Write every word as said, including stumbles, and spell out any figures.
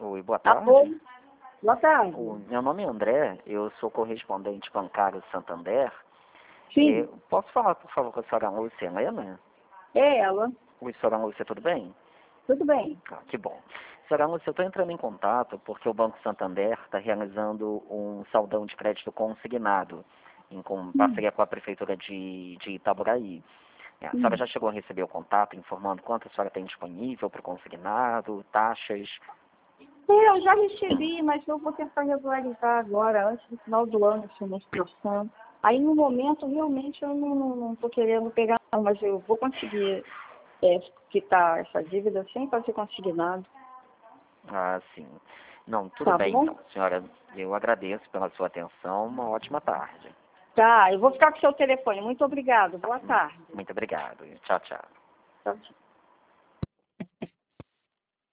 Oi, boa Tá tarde. bom? Boa tarde. O meu nome é André, eu sou correspondente bancário do Santander. Sim, Eh, posso falar, por favor, com a senhora Lúcia Helena? é ela. Oi, senhora Lúcia, tudo bem? Tudo bem. Ah, que bom. Senhora Lúcia, eu estou entrando em contato porque o Banco Santander está realizando um saldão de crédito consignado em com Hum, parceria com a Prefeitura de, de Itaboraí. É, a senhora hum. já chegou a receber o contato informando quanto a senhora tem disponível para o consignado, taxas? É, eu já recebi, mas eu vou tentar regularizar agora, antes do final do ano, essa menstruação. Aí, no momento, realmente, eu não estou querendo pegar, não, mas eu vou conseguir é, quitar essa dívida sem fazer consignado. Ah, sim. Não, tudo Tá bem bom? então, senhora. Eu agradeço pela sua atenção. Uma ótima tarde. Tá, eu vou ficar com o seu telefone. Muito obrigado. Boa tarde. Muito obrigado. Tchau, tchau. Tchau, tchau.